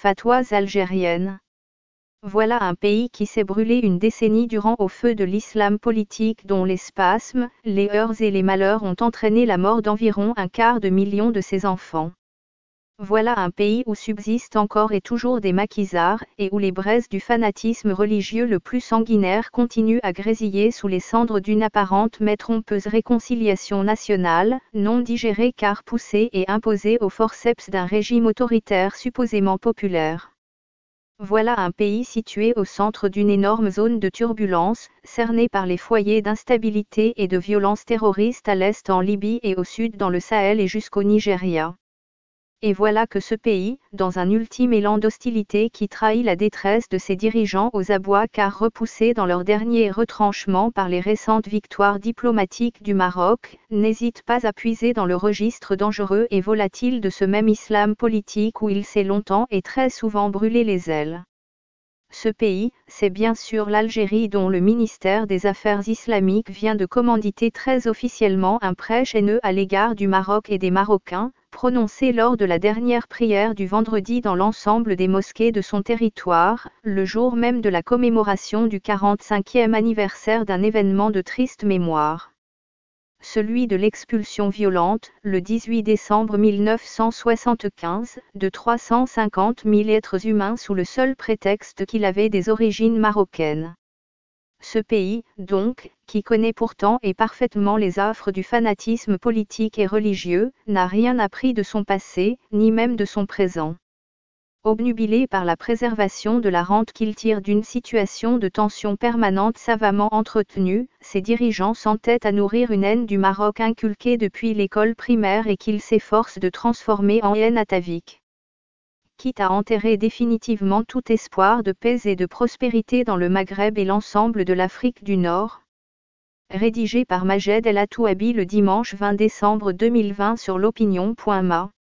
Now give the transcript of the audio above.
fatwas algériennes. Voilà un pays qui s'est brûlé une décennie durant au feu de l'islam politique dont les spasmes, les heurts et les malheurs ont entraîné la mort d'environ 250 000 de ses enfants. Voilà un pays où subsistent encore et toujours des maquisards, et où les braises du fanatisme religieux le plus sanguinaire continuent à grésiller sous les cendres d'une apparente mais trompeuse réconciliation nationale, non digérée car poussée et imposée au forceps d'un régime autoritaire supposément populaire. Voilà un pays situé au centre d'une énorme zone de turbulence, cerné par les foyers d'instabilité et de violence terroristes à l'est en Libye et au sud dans le Sahel et jusqu'au Nigeria. Et voilà que ce pays, dans un ultime élan d'hostilité qui trahit la détresse de ses dirigeants aux abois car repoussés dans leur dernier retranchement par les récentes victoires diplomatiques du Maroc, n'hésite pas à puiser dans le registre dangereux et volatile de ce même islam politique où il s'est longtemps et très souvent brûlé les ailes. Ce pays, c'est bien sûr l'Algérie dont le ministère des Affaires islamiques vient de commanditer très officiellement un prêche haineux à l'égard du Maroc et des Marocains, prononcé lors de la dernière prière du vendredi dans l'ensemble des mosquées de son territoire, le jour même de la commémoration du 45e anniversaire d'un événement de triste mémoire. Celui de l'expulsion violente, le 18 décembre 1975, de 350 000 êtres humains sous le seul prétexte qu'il avait des origines marocaines. Ce pays, donc, qui connaît pourtant et parfaitement les affres du fanatisme politique et religieux, n'a rien appris de son passé, ni même de son présent. Obnubilé par la préservation de la rente qu'il tire d'une situation de tension permanente savamment entretenue, ses dirigeants s'entêtent à nourrir une haine du Maroc inculquée depuis l'école primaire et qu'il s'efforce de transformer en haine atavique. Quitte à enterrer définitivement tout espoir de paix et de prospérité dans le Maghreb et l'ensemble de l'Afrique du Nord. Rédigé par Majed El Atouabi le dimanche 20 décembre 2020 sur l'opinion.ma.